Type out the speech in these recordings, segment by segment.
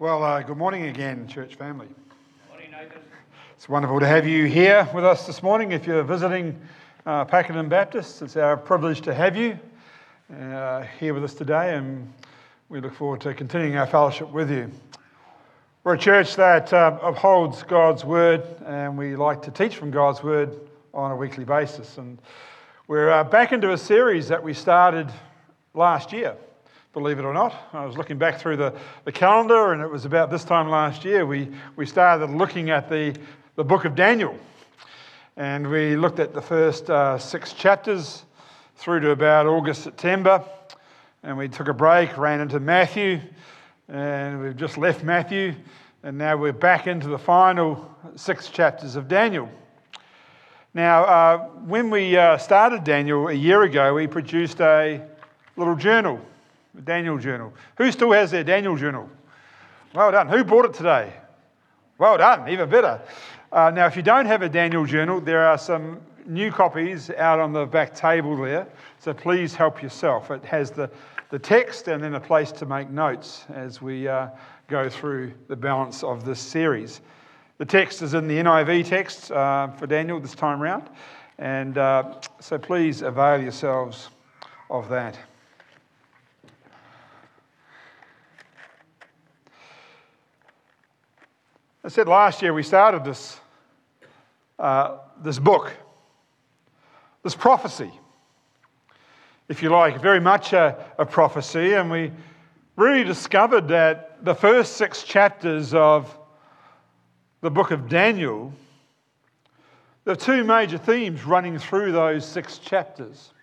Well, good morning again, church family. Morning, Nathan. It's wonderful to have you here with us this morning. If you're visiting Pakenham Baptist, it's our privilege to have you here with us today, and we look forward to continuing our fellowship with you. We're a church that upholds God's Word, and we like to teach from God's Word on a weekly basis. And we're back into a series that we started last year. Believe it or not, I was looking back through the calendar, and it was about this time last year we started looking at the book of Daniel. And we looked at the first 6 chapters through to about August, September. And we took a break, ran into Matthew, and we've just left Matthew. And now we're back into the final 6 chapters of Daniel. Now, when we started Daniel a year ago, we produced a little journal. The Daniel journal. Who still has their Daniel journal? Well done. Who bought it today? Well done, even better. Now, if you don't have a Daniel journal, there are some new copies out on the back table there, so please help yourself. It has the text and then a place to make notes as we go through the balance of this series. The text is in the NIV text for Daniel this time round, and so please avail yourselves of that. I said last year we started this book, this prophecy, if you like, very much a prophecy, and we really discovered that the first 6 chapters of the book of Daniel, there are 2 major themes running through those 6 chapters.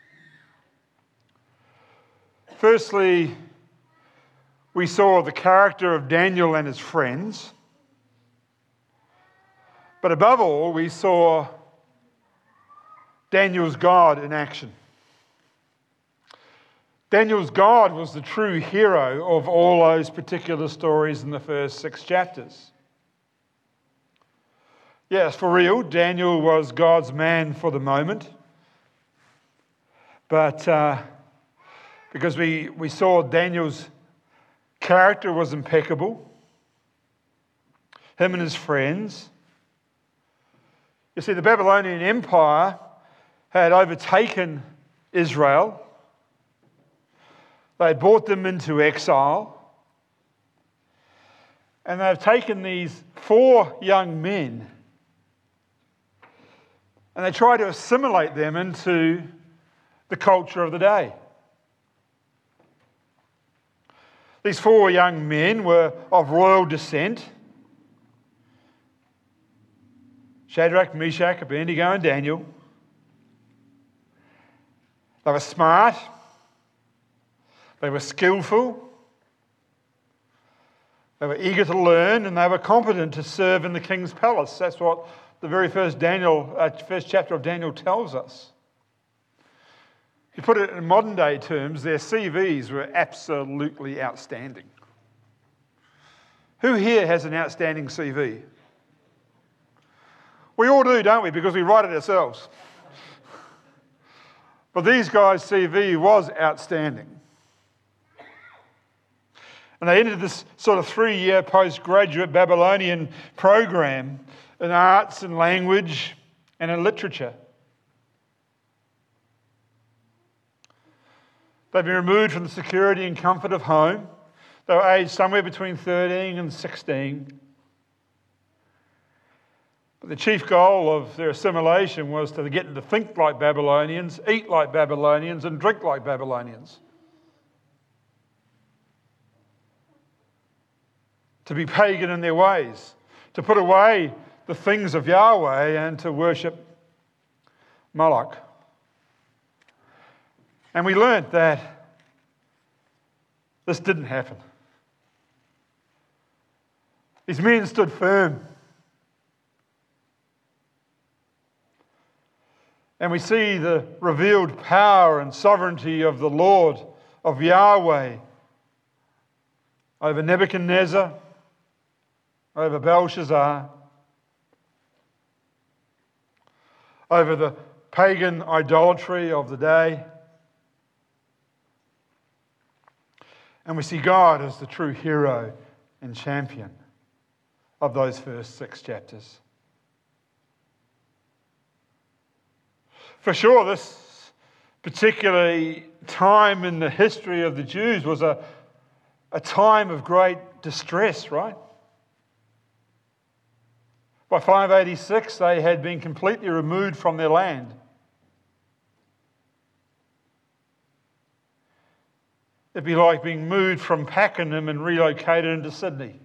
Firstly, we saw the character of Daniel and his friends. But above all, we saw Daniel's God in action. Daniel's God was the true hero of all those particular stories in the first 6 chapters. Yes, for real, Daniel was God's man for the moment. But because we saw Daniel's character was impeccable, him and his friends. You see, the Babylonian Empire had overtaken Israel. They had brought them into exile. And they've taken these 4 young men and they try to assimilate them into the culture of the day. These 4 young men were of royal descent. Shadrach, Meshach, Abednego, and Daniel. They were smart. They were skillful. They were eager to learn, and they were competent to serve in the king's palace. That's what the very first chapter of Daniel tells us. If you put it in modern day terms, their CVs were absolutely outstanding. Who here has an outstanding CV? We all do, don't we? Because we write it ourselves. But these guys' CV was outstanding. And they entered this sort of 3-year postgraduate Babylonian program in arts and language and in literature. They've been removed from the security and comfort of home. They were aged somewhere between 13 and 16. But the chief goal of their assimilation was to get them to think like Babylonians, eat like Babylonians, and drink like Babylonians. To be pagan in their ways, to put away the things of Yahweh and to worship Moloch. And we learnt that this didn't happen. These men stood firm. And we see the revealed power and sovereignty of the Lord, of Yahweh, over Nebuchadnezzar, over Belshazzar, over the pagan idolatry of the day. And we see God as the true hero and champion of those first 6 chapters. For sure, this particular time in the history of the Jews was a time of great distress, right? By 586, they had been completely removed from their land. It'd be like being moved from Pakenham and relocated into Sydney.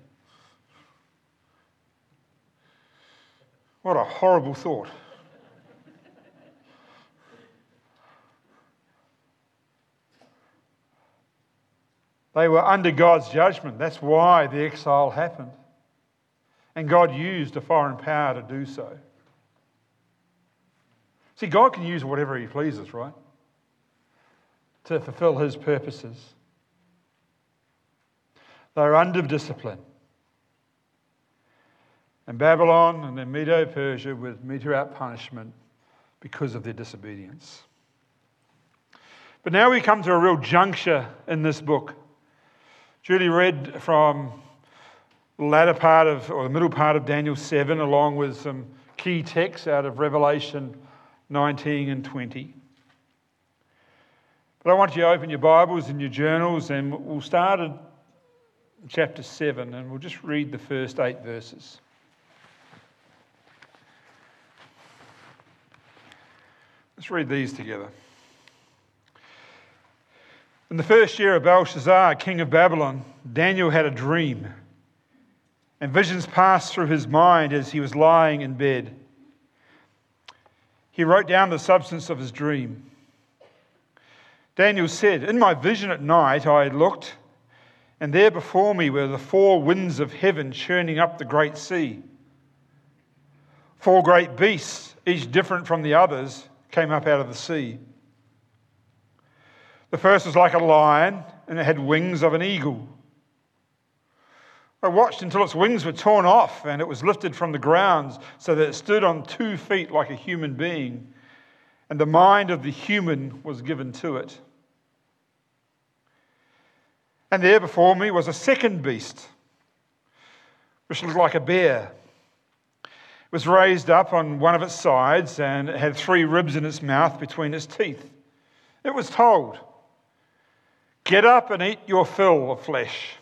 What a horrible thought. They were under God's judgment. That's why the exile happened. And God used a foreign power to do so. See, God can use whatever He pleases, right? To fulfill His purposes. They're under discipline. And Babylon and then Medo-Persia would mete out punishment because of their disobedience. But now we come to a real juncture in this book. Julie read from the latter part of, or the middle part of Daniel 7, along with some key texts out of Revelation 19 and 20. But I want you to open your Bibles and your journals, and we'll start at chapter 7, and we'll just read the first 8 verses. Let's read these together. In the first year of Belshazzar, king of Babylon, Daniel had a dream, and visions passed through his mind as he was lying in bed. He wrote down the substance of his dream. Daniel said, "In my vision at night I looked, and there before me were the 4 winds of heaven churning up the great sea. 4 great beasts, each different from the others, came up out of the sea. The first was like a lion, and it had wings of an eagle. I watched until its wings were torn off, and it was lifted from the ground so that it stood on 2 feet like a human being, and the mind of the human was given to it. And there before me was a second beast, which looked like a bear. It was raised up on one of its sides, and it had 3 ribs in its mouth between its teeth. It was told, 'Get up and eat your fill of flesh.'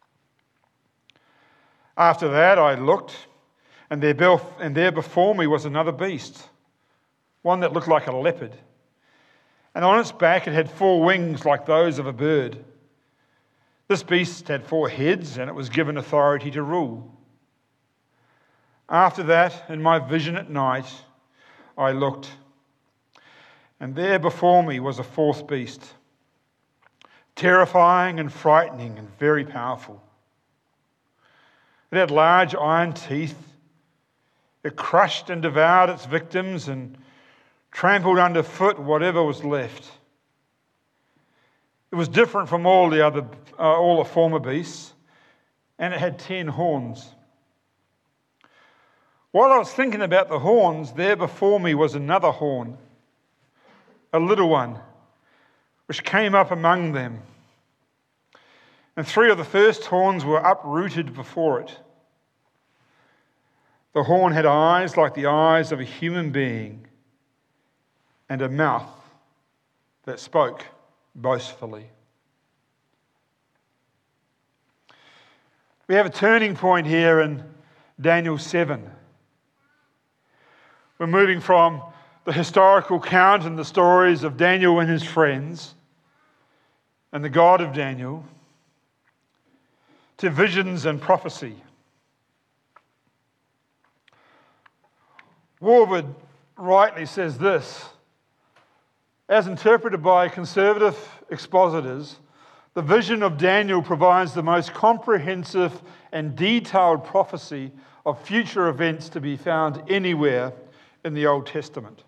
After that I looked, and there before me was another beast, one that looked like a leopard. And on its back it had 4 wings like those of a bird. This beast had 4 heads, and it was given authority to rule. After that, in my vision at night, I looked, and there before me was a 4th beast, terrifying and frightening and very powerful. It had large iron teeth. It crushed and devoured its victims and trampled underfoot whatever was left. It was different from all the former beasts, and it had 10 horns. While I was thinking about the horns, there before me was another horn, a little one, which came up among them. And 3 of the first horns were uprooted before it. The horn had eyes like the eyes of a human being, and a mouth that spoke boastfully." We have a turning point here in Daniel 7. We're moving from the historical account and the stories of Daniel and his friends and the God of Daniel to visions and prophecy. Warwood rightly says this: as interpreted by conservative expositors, the vision of Daniel provides the most comprehensive and detailed prophecy of future events to be found anywhere in the Old Testament.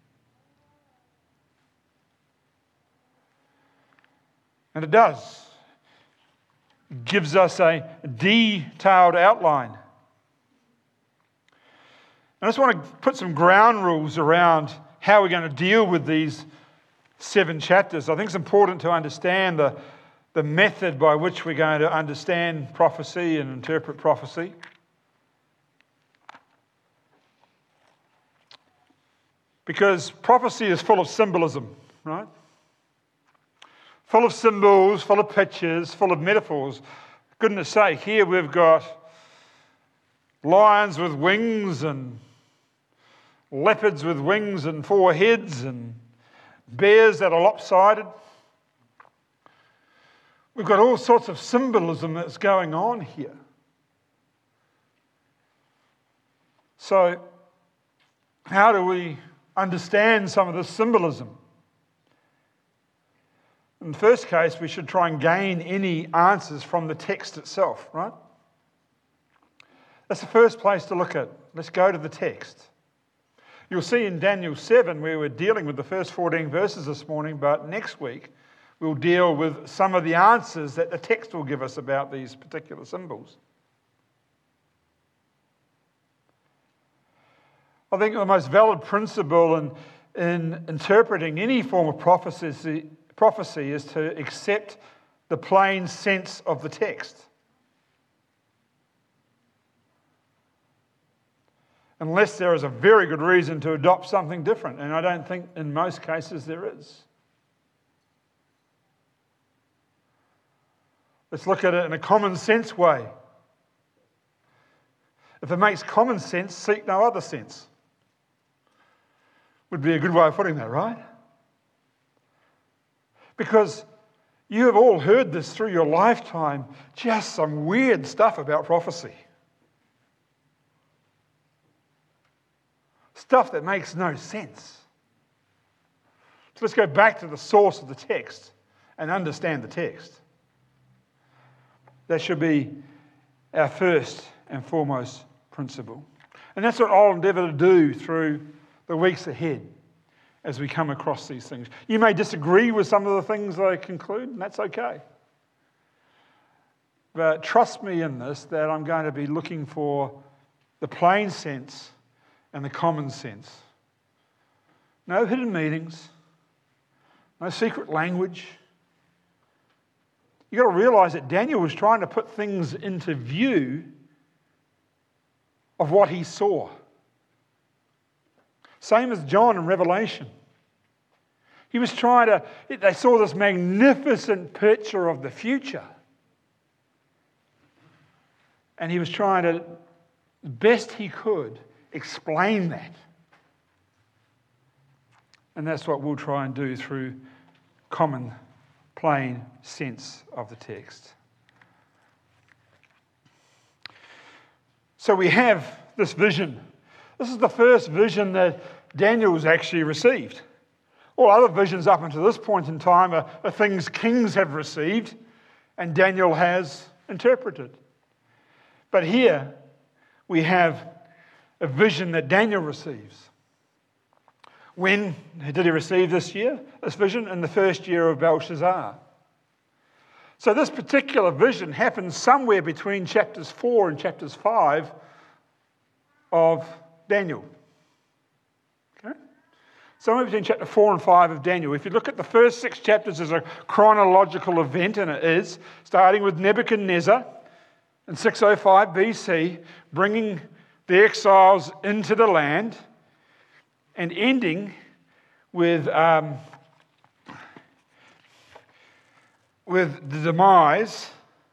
And it does. It gives us a detailed outline. I just want to put some ground rules around how we're going to deal with these 7 chapters. I think it's important to understand the the method by which we're going to understand prophecy and interpret prophecy. Because prophecy is full of symbolism, right? Full of symbols, full of pictures, full of metaphors. Goodness sake, here we've got lions with wings and leopards with wings and 4 heads and bears that are lopsided. We've got all sorts of symbolism that's going on here. So, how do we understand some of this symbolism? In the first case, we should try and gain any answers from the text itself, right? That's the first place to look at. Let's go to the text. You'll see in Daniel 7, where we're dealing with the first 14 verses this morning, but next week we'll deal with some of the answers that the text will give us about these particular symbols. I think the most valid principle in interpreting any form of prophecy is to accept the plain sense of the text. Unless there is a very good reason to adopt something different, and I don't think in most cases there is. Let's look at it in a common sense way. If it makes common sense, seek no other sense. Would be a good way of putting that, right? Because you have all heard this through your lifetime, just some weird stuff about prophecy. Stuff that makes no sense. So let's go back to the source of the text and understand the text. That should be our first and foremost principle. And that's what I'll endeavour to do through the weeks ahead as we come across these things. You may disagree with some of the things I conclude, and that's okay. But trust me in this, that I'm going to be looking for the plain sense and the common sense. No hidden meanings, no secret language. You've got to realise that Daniel was trying to put things into view of what he saw. Same as John in Revelation. He was they saw this magnificent picture of the future. And he was trying to, the best he could, explain that. And that's what we'll try and do through common, plain sense of the text. So we have this vision. This is the first vision that Daniel's actually received. All other visions up until this point in time are things kings have received and Daniel has interpreted. But here we have a vision that Daniel receives. When did he receive this vision? In the first year of Belshazzar. So this particular vision happens somewhere between chapters 4 and chapters 5 of Daniel. Okay? Somewhere between chapter 4 and 5 of Daniel. If you look at the first 6 chapters as a chronological event, and it is, starting with Nebuchadnezzar in 605 BC, bringing the exiles into the land, and ending with the demise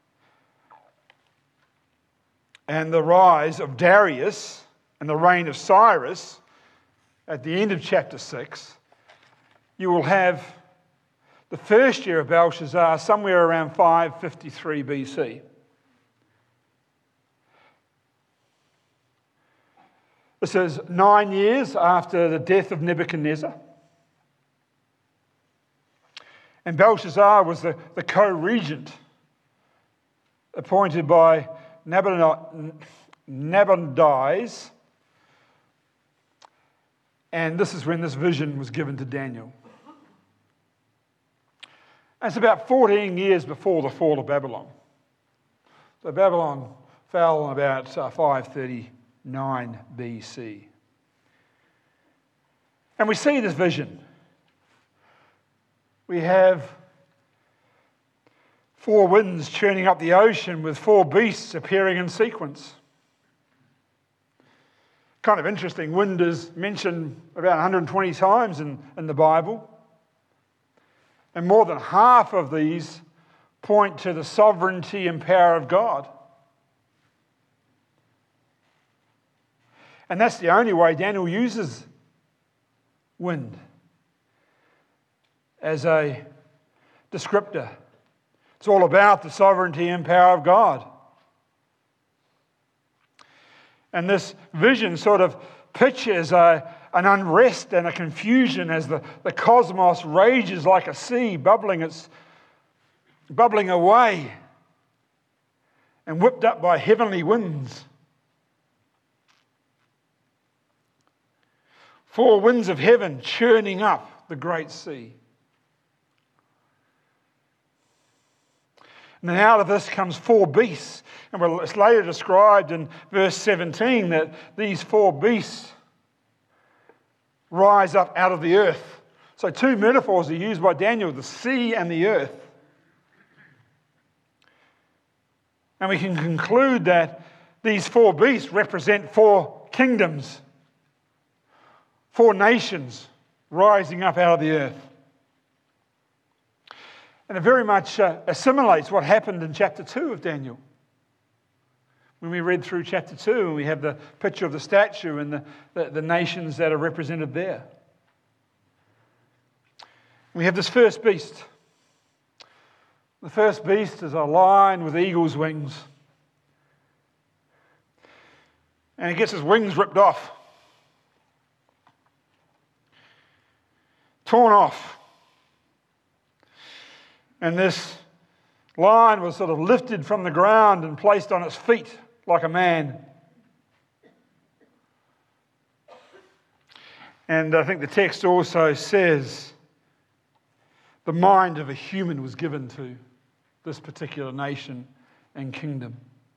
and the rise of Darius and the reign of Cyrus at the end of chapter 6, you will have the first year of Belshazzar somewhere around 553 BC. This is 9 years after the death of Nebuchadnezzar. And Belshazzar was the co-regent appointed by Nabonidus. And this is when this vision was given to Daniel. And it's about 14 years before the fall of Babylon. So Babylon fell in about 539 BC. And we see this vision. We have 4 winds churning up the ocean with 4 beasts appearing in sequence. Kind of interesting. Wind is mentioned about 120 times in the Bible. And more than half of these point to the sovereignty and power of God. And that's the only way Daniel uses wind as a descriptor. It's all about the sovereignty and power of God. And this vision sort of pictures an unrest and a confusion as the cosmos rages like a sea, bubbling away and whipped up by heavenly winds. 4 winds of heaven churning up the great sea. And then out of this comes 4 beasts. And it's later described in verse 17 that these 4 beasts rise up out of the earth. So 2 metaphors are used by Daniel, the sea and the earth. And we can conclude that these 4 beasts represent 4 kingdoms, 4 nations rising up out of the earth. And it very much assimilates what happened in chapter 2 of Daniel. When we read through chapter 2 and we have the picture of the statue and the nations that are represented there. We have this first beast. The first beast is a lion with eagle's wings. And he gets his wings ripped off. Torn off. And this lion was sort of lifted from the ground and placed on its feet like a man. And I think the text also says the mind of a human was given to this particular nation and kingdom.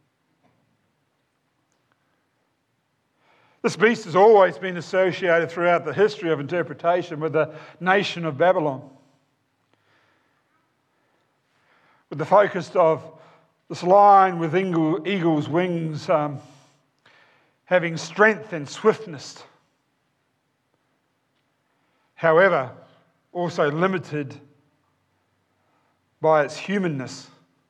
This beast has always been associated throughout the history of interpretation with the nation of Babylon. With the focus of this lion with eagle's wings having strength and swiftness. However, also limited by its humanness.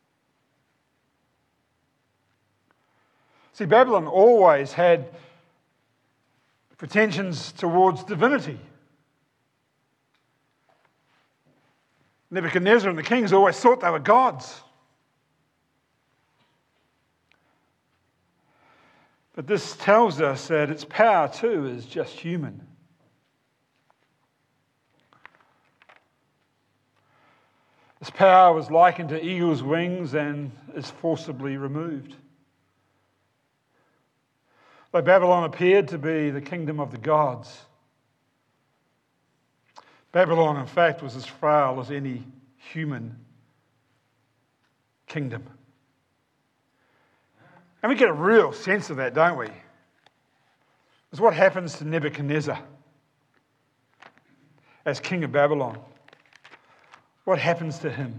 See, Babylon always had pretensions towards divinity. Nebuchadnezzar and the kings always thought they were gods. But this tells us that its power too is just human. Its power was likened to eagle's wings and is forcibly removed. Though Babylon appeared to be the kingdom of the gods, Babylon, in fact, was as frail as any human kingdom. And we get a real sense of that, don't we? It's what happens to Nebuchadnezzar as king of Babylon. What happens to him?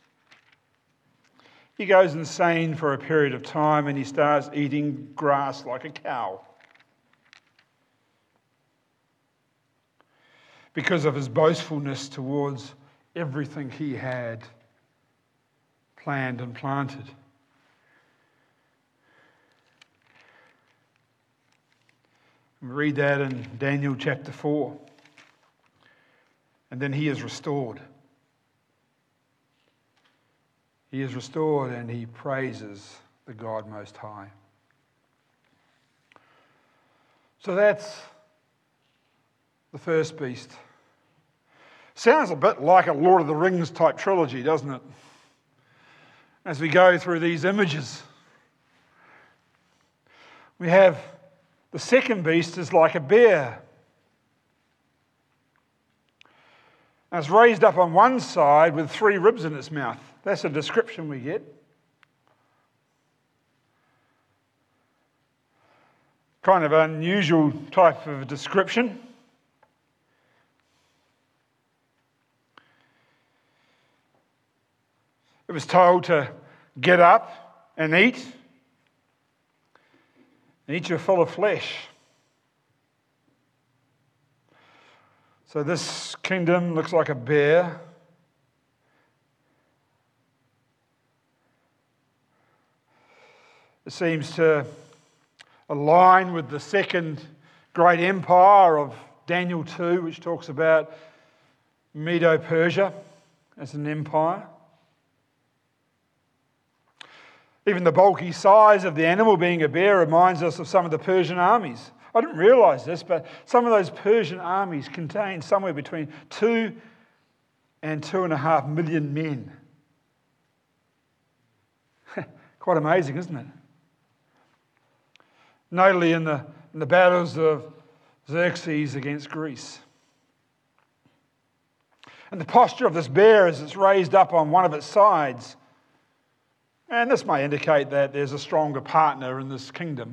He goes insane for a period of time and he starts eating grass like a cow. Because of his boastfulness towards everything he had planned and planted. We read that in Daniel chapter 4. And then he is restored. He is restored and he praises the God Most High. So that's the first beast. Sounds a bit like a Lord of the Rings type trilogy, doesn't it? As we go through these images. We have the second beast is like a bear. And it's raised up on one side with 3 ribs in its mouth. That's a description we get. Kind of unusual type of description. It was told to get up and eat your fill of flesh. So this kingdom looks like a bear. It seems to align with the second great empire of Daniel 2, which talks about Medo-Persia as an empire. Even the bulky size of the animal being a bear reminds us of some of the Persian armies. I didn't realise this, but some of those Persian armies contained somewhere between 2 and 2.5 million men. Quite amazing, isn't it? Notably in the battles of Xerxes against Greece. And the posture of this bear as it's raised up on one of its sides. And this may indicate that there's a stronger partner in this kingdom.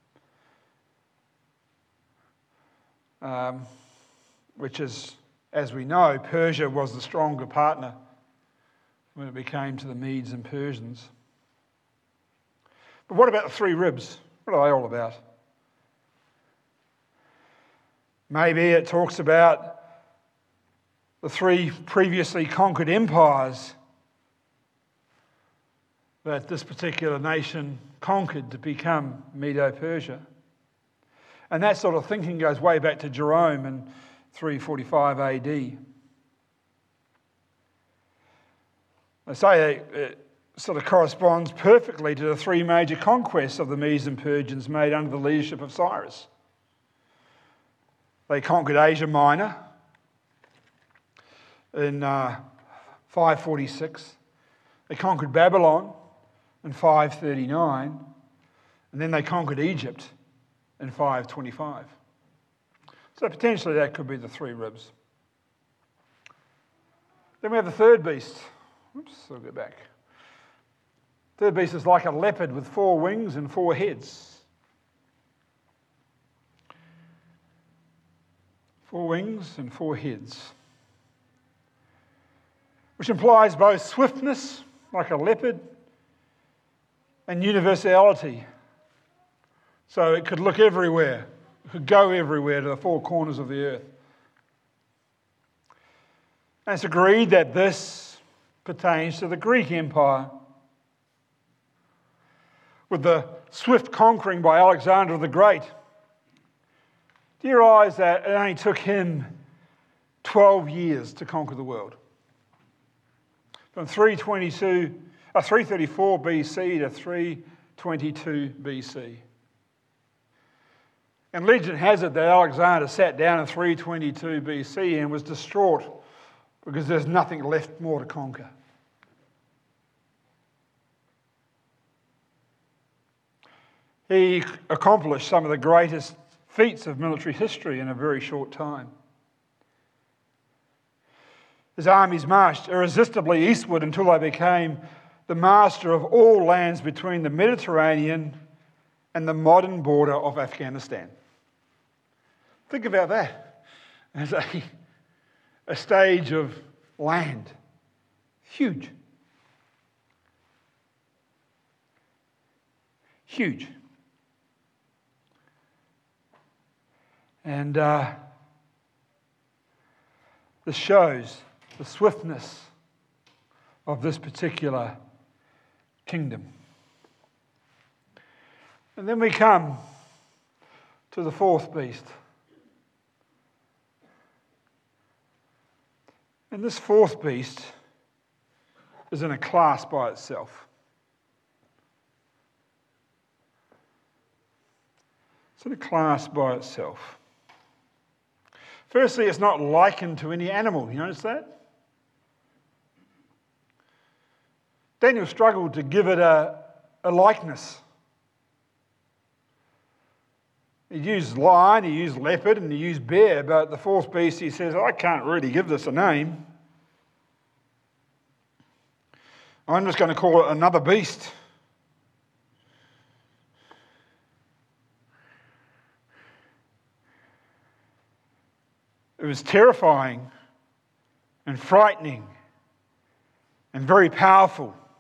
Which is, as we know, Persia was the stronger partner when it came to the Medes and Persians. But what about the 3 ribs? What are they all about? Maybe it talks about the 3 previously conquered empires that this particular nation conquered to become Medo-Persia. And that sort of thinking goes way back to Jerome in 345 AD. They say it sort of corresponds perfectly to the 3 major conquests of the Medes and Persians made under the leadership of Cyrus. They conquered Asia Minor in 546. They conquered Babylon in 539. And then they conquered Egypt in 525. So potentially that could be the 3 ribs. Then we have the third beast. Oops, I'll go back. Third beast is like a leopard with 4 wings and 4 heads. 4 wings and 4 heads. Which implies both swiftness, like a leopard, and universality. So it could look everywhere. It could go everywhere to the 4 corners of the earth. And it's agreed that this pertains to the Greek Empire, with the swift conquering by Alexander the Great. Do you realise that it only took him 12 years to conquer the world? From 334 BC to 322 BC. And legend has it that Alexander sat down in 322 BC and was distraught because there's nothing left more to conquer. He accomplished some of the greatest feats of military history in a very short time. His armies marched irresistibly eastward until they became the master of all lands between the Mediterranean and the modern border of Afghanistan. Think about that as a stage of land. Huge. Huge. And this shows the swiftness of this particular kingdom. And then we come to the 4th beast. And this 4th beast is in a class by itself. It's in a class by itself. Firstly, it's not likened to any animal. You notice that? Daniel struggled to give it a likeness. He used lion, he used leopard, and he used bear, but the 4th beast, he says, I can't really give this a name. I'm just going to call it another beast. It was terrifying and frightening and very powerful.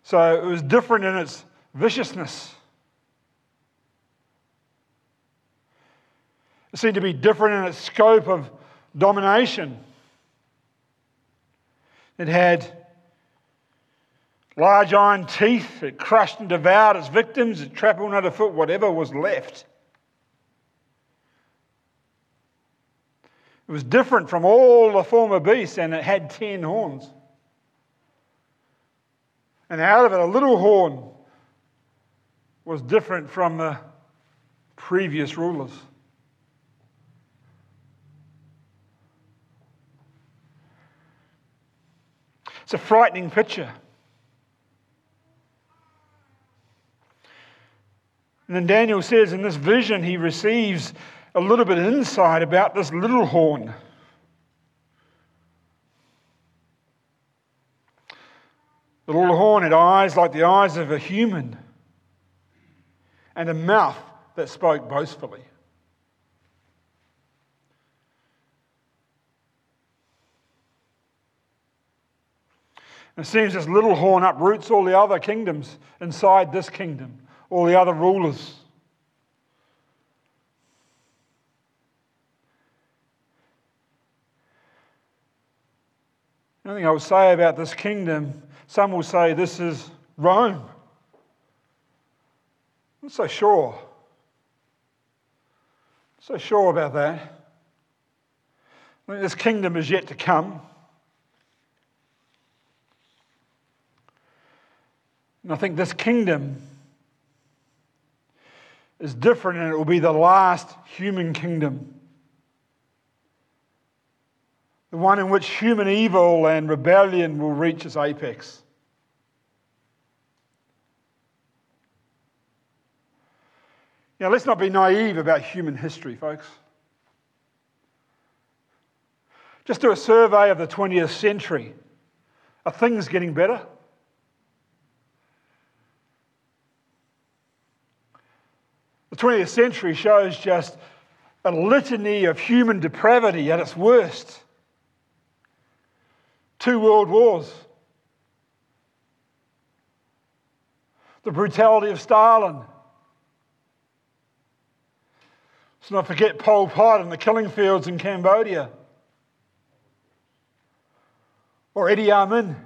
So it was different in its viciousness. It seemed to be different in its scope of domination. It had large iron teeth. It crushed and devoured its victims. It trampled underfoot whatever was left. It was different from all the former beasts, and it had 10 horns. And out of it, a little horn was different from the previous rulers. It's a frightening picture. And then Daniel says in this vision he receives a little bit of insight about this little horn. The little horn had eyes like the eyes of a human and a mouth that spoke boastfully. And it seems this little horn uproots all the other kingdoms inside this kingdom, all the other rulers. The only thing I would say about this kingdom, some will say this is Rome. I'm not so sure. So sure about that. I think this kingdom is yet to come. And I think this kingdom is different, and it will be the last human kingdom. The one in which human evil and rebellion will reach its apex. Now, let's not be naive about human history, folks. Just do a survey of the 20th century. Are things getting better? The 20th century shows just a litany of human depravity at its worst. 2 world wars. The brutality of Stalin. Let's not forget Pol Pot and the killing fields in Cambodia. Or Idi Amin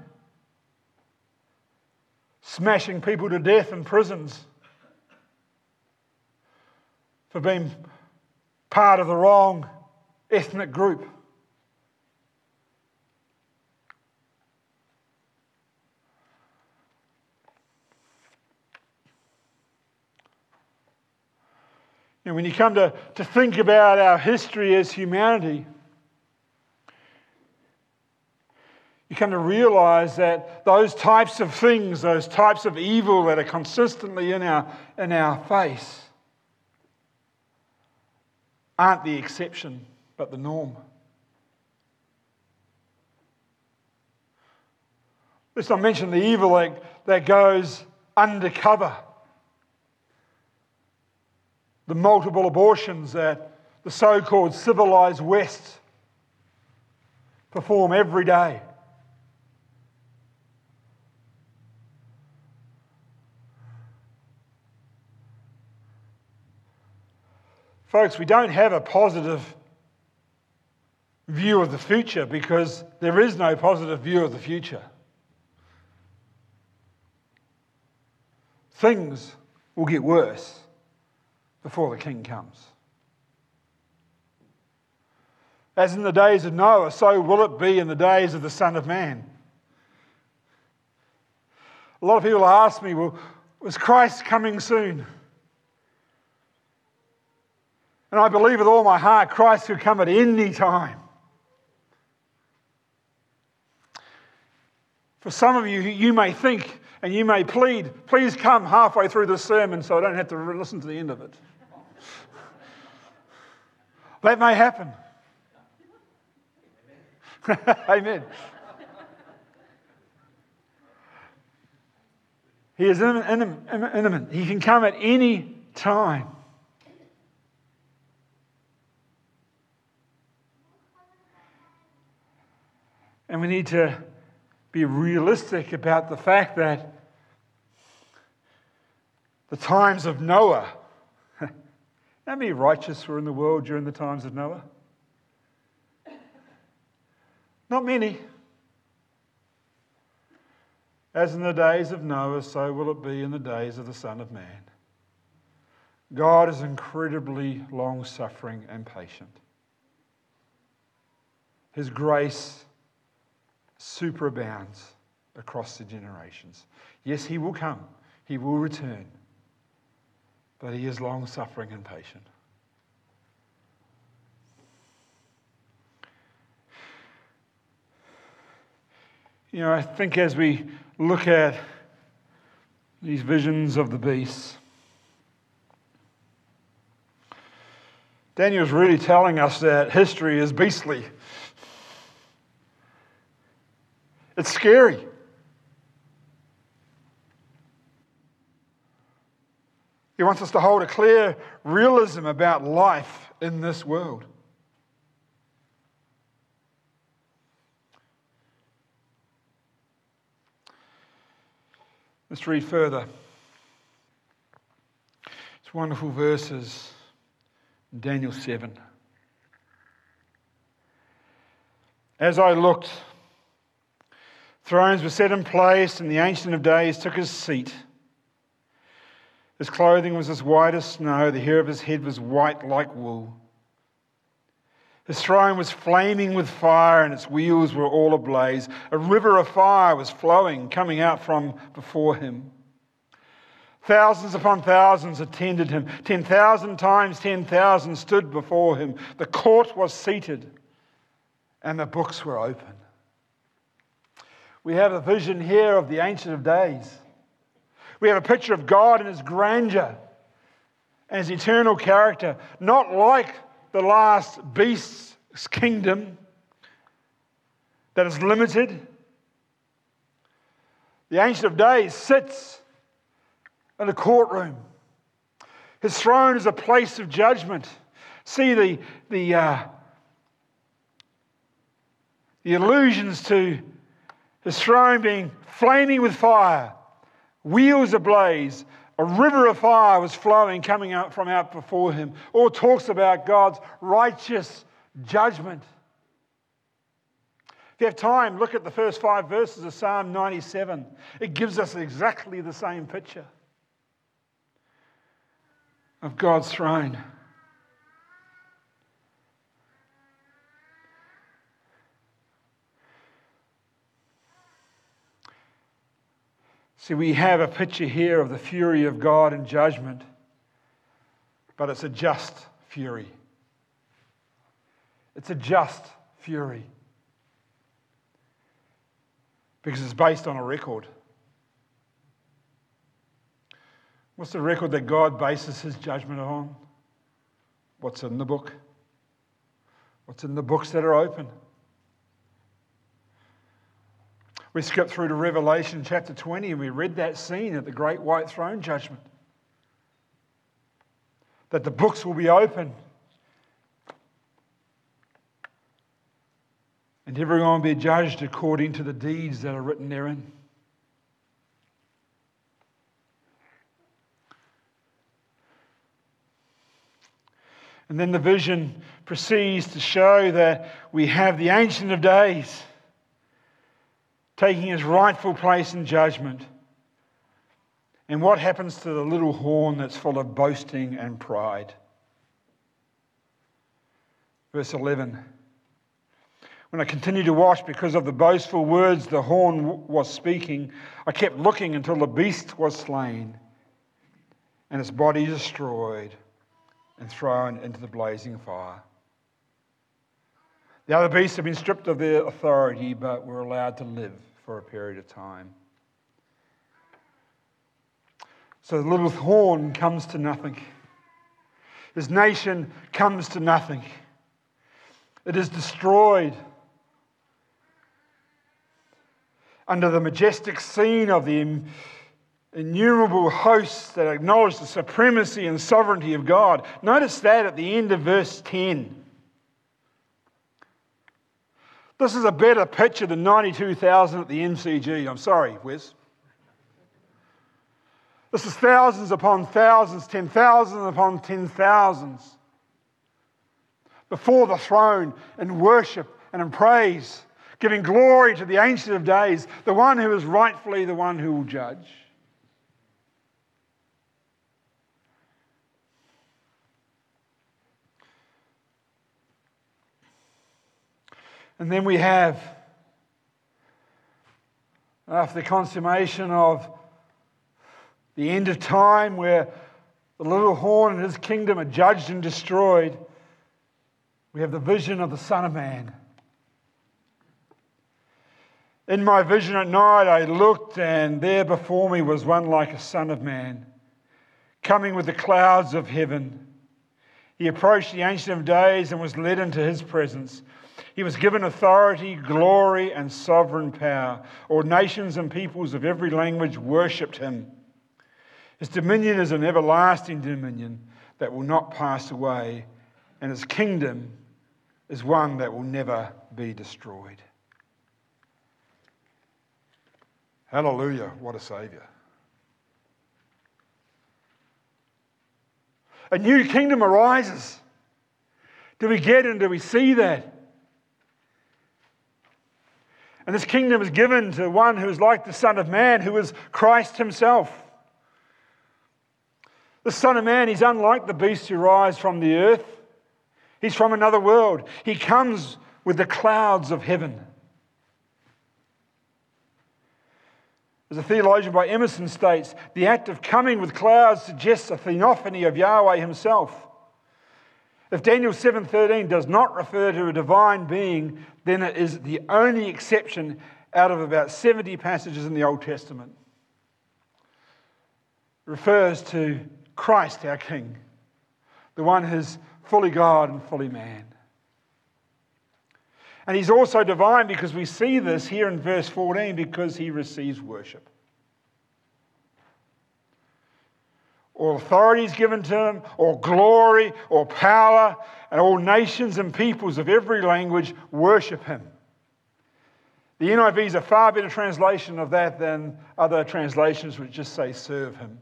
smashing people to death in prisons for being part of the wrong ethnic group. And when you come to think about our history as humanity, you come to realize that those types of things, those types of evil that are consistently in our face, aren't the exception, but the norm. Let's not mention the evil that goes undercover. The multiple abortions that the so-called civilized West perform every day. Folks, we don't have a positive view of the future because there is no positive view of the future. Things will get worse before the King comes. As in the days of Noah, so will it be in the days of the Son of Man. A lot of people ask me, well, was Christ coming soon? And I believe with all my heart Christ could come at any time. For some of you, you may think and you may plead, please come halfway through this sermon so I don't have to listen to the end of it. That may happen. Amen. He is imminent. He can come at any time. And we need to be realistic about the fact that The times of Noah. How many righteous were in the world during the times of Noah? Not many. As in the days of Noah, so will it be in the days of the Son of Man. God is incredibly long-suffering and patient. His grace superabounds across the generations. Yes, He will come. He will return. But He is long-suffering and patient. You know, I think as we look at these visions of the beast, Daniel's really telling us that history is beastly. It's scary. He wants us to hold a clear realism about life in this world. Let's read further. It's wonderful verses in Daniel 7. As I looked, thrones were set in place, and the Ancient of Days took his seat. His clothing was as white as snow, the hair of his head was white like wool. His throne was flaming with fire, and its wheels were all ablaze. A river of fire was flowing, coming out from before him. Thousands upon thousands attended him. 10,000 times 10,000 stood before him. The court was seated, and the books were open. We have a vision here of the Ancient of Days. We have a picture of God and His grandeur and His eternal character, not like the last beast's kingdom that is limited. The Ancient of Days sits in a courtroom. His throne is a place of judgment. See the allusions to His throne being flaming with fire, wheels ablaze, a river of fire was flowing, coming out from out before him. All talks about God's righteous judgment. If you have time, look at the first 5 verses of Psalm 97. It gives us exactly the same picture of God's throne. See, we have a picture here of the fury of God in judgment, but it's a just fury. It's a just fury because it's based on a record. What's the record that God bases His judgment on? What's in the book? What's in the books that are open? We skipped through to Revelation chapter 20 and we read that scene at the great white throne judgment. That the books will be open and everyone will be judged according to the deeds that are written therein. And then the vision proceeds to show that we have the Ancient of Days taking his rightful place in judgment. And what happens to the little horn that's full of boasting and pride? Verse 11. When I continued to watch because of the boastful words the horn was speaking, I kept looking until the beast was slain and its body destroyed and thrown into the blazing fire. The other beasts have been stripped of their authority, but were allowed to live for a period of time. So the little horn comes to nothing. His nation comes to nothing. It is destroyed under the majestic scene of the innumerable hosts that acknowledge the supremacy and sovereignty of God. Notice that at the end of verse 10. This is a better picture than 92,000 at the MCG. I'm sorry, Wes. This is thousands upon thousands, 10,000 upon 10,000s before the throne in worship and in praise, giving glory to the Ancient of Days, the one who is rightfully the one who will judge. And then we have, after the consummation of the end of time, where the little horn and his kingdom are judged and destroyed, we have the vision of the Son of Man. In my vision at night I looked, and there before me was one like a Son of Man, coming with the clouds of heaven. He approached the Ancient of Days and was led into his presence. He was given authority, glory, and sovereign power. All nations and peoples of every language worshipped him. His dominion is an everlasting dominion that will not pass away, and his kingdom is one that will never be destroyed. Hallelujah, what a Saviour. A new kingdom arises. Do we get and do we see that? And this kingdom is given to one who is like the Son of Man, who is Christ himself. The Son of Man, he's unlike the beasts who rise from the earth. He's from another world. He comes with the clouds of heaven. As a theologian by Emerson states, the act of coming with clouds suggests a theophany of Yahweh himself. If Daniel 7:13 does not refer to a divine being, then it is the only exception out of about 70 passages in the Old Testament. It refers to Christ, our King, the one who is fully God and fully man. And he's also divine because we see this here in verse 14, because he receives worship. All authority is given to him, all glory, all power, and all nations and peoples of every language worship him. The NIV is a far better translation of that than other translations which just say serve him.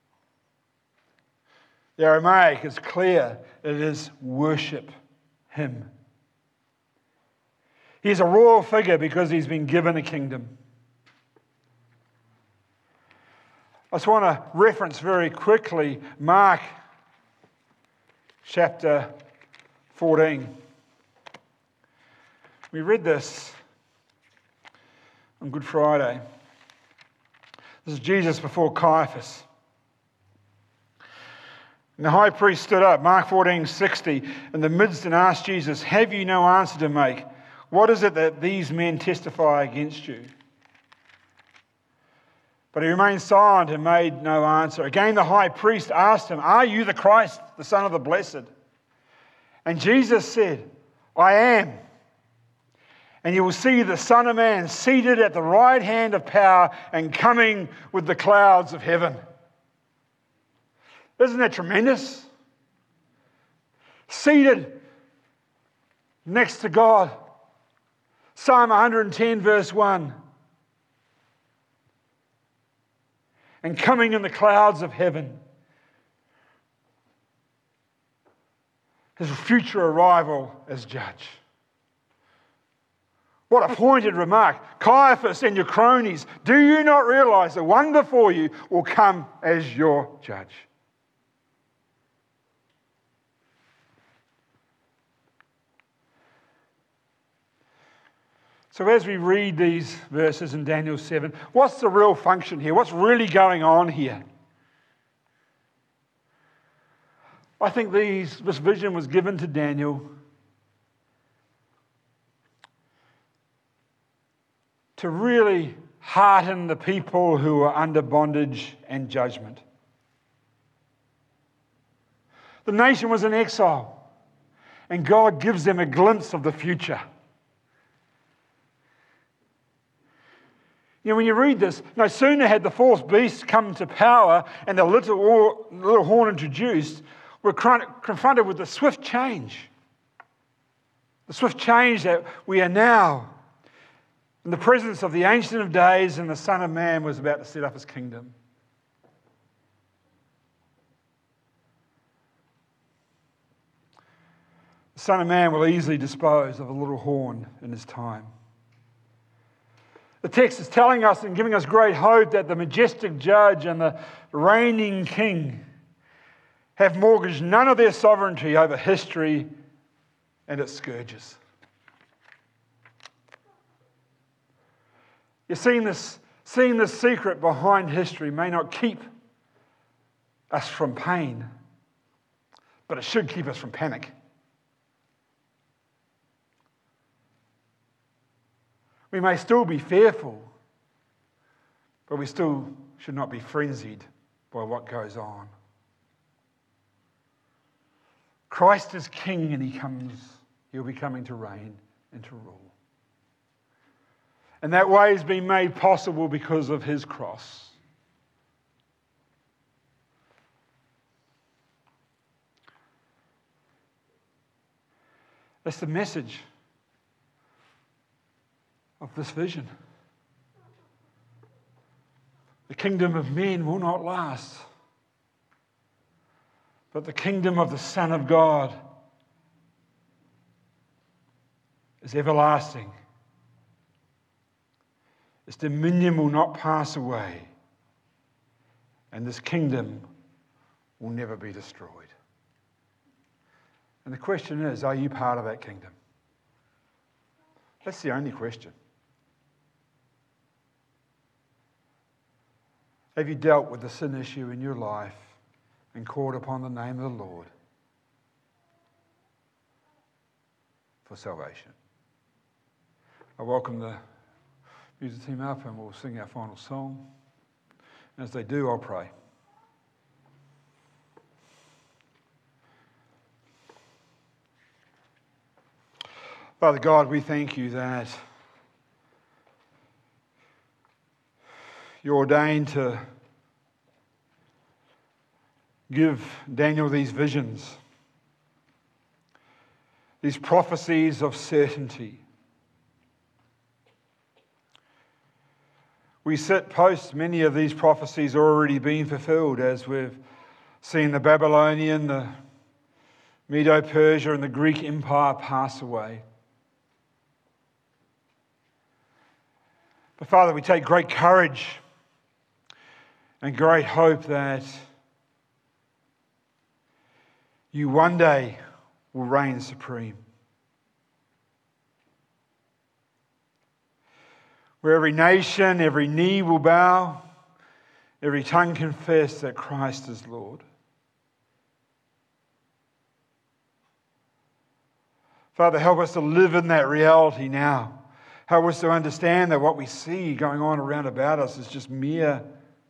The Aramaic is clear. It is worship him. He's a royal figure because he's been given a kingdom. I just want to reference very quickly Mark chapter 14. We read this on Good Friday. This is Jesus before Caiaphas. And the high priest stood up, Mark 14:60, in the midst and asked Jesus, "Have you no answer to make? What is it that these men testify against you?" But he remained silent and made no answer. Again the high priest asked him, "Are you the Christ, the Son of the Blessed?" And Jesus said, "I am. And you will see the Son of Man seated at the right hand of power and coming with the clouds of heaven." Isn't that tremendous? Seated next to God. Psalm 110 verse 1. And coming in the clouds of heaven. His future arrival as judge. What a pointed remark. Caiaphas and your cronies, do you not realize the one before you will come as your judge? So as we read these verses in Daniel 7, what's the real function here? What's really going on here? I think this vision was given to Daniel to really hearten the people who are under bondage and judgment. The nation was in exile, and God gives them a glimpse of the future. You know, when you read this, no sooner had the false beast come to power and the little horn introduced, we're confronted with the swift change. The swift change that we are now in the presence of the Ancient of Days, and the Son of Man was about to set up his kingdom. Son of Man will easily dispose of a little horn in his time. The text is telling us and giving us great hope that the majestic judge and the reigning king have mortgaged none of their sovereignty over history and its scourges. You're seeing this secret behind history may not keep us from pain, but it should keep us from panic. We may still be fearful, but we still should not be frenzied by what goes on. Christ is king and he'll be coming to reign and to rule. And that way has been made possible because of his cross. That's the message of this vision. The kingdom of men will not last, but the kingdom of the Son of God is everlasting. Its dominion will not pass away, and this kingdom will never be destroyed. And the question is, are you part of that kingdom? That's the only question. Have you dealt with the sin issue in your life and called upon the name of the Lord for salvation? I welcome the music team up and we'll sing our final song. And as they do, I'll pray. Father God, we thank you that you ordained to give Daniel these visions, these prophecies of certainty. We sit post many of these prophecies already being fulfilled, as we've seen the Babylonian, the Medo-Persia and the Greek Empire pass away. But Father, we take great courage and great hope that you one day will reign supreme. Where every nation, every knee will bow, every tongue confess that Christ is Lord. Father, help us to live in that reality now. Help us to understand that what we see going on around about us is just mere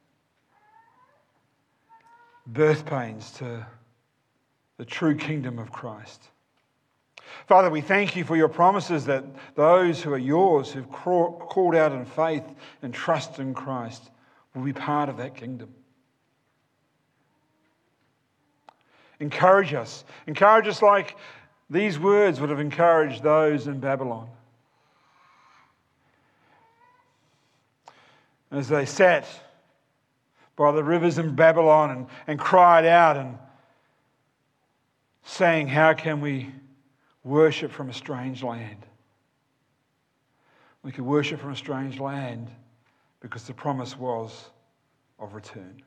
birth pains to the true kingdom of Christ. Father, we thank you for your promises that those who are yours, who've called out in faith and trust in Christ, will be part of that kingdom. Encourage us. Encourage us like these words would have encouraged those in Babylon. As they sat by the rivers in Babylon and cried out and saying, how can we worship from a strange land? We could worship from a strange land because the promise was of return.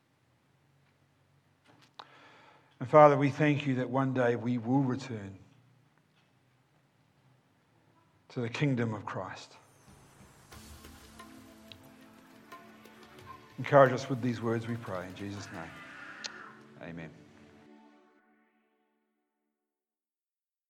And Father, we thank you that one day we will return to the kingdom of Christ. Encourage us with these words, we pray. In Jesus' name, amen.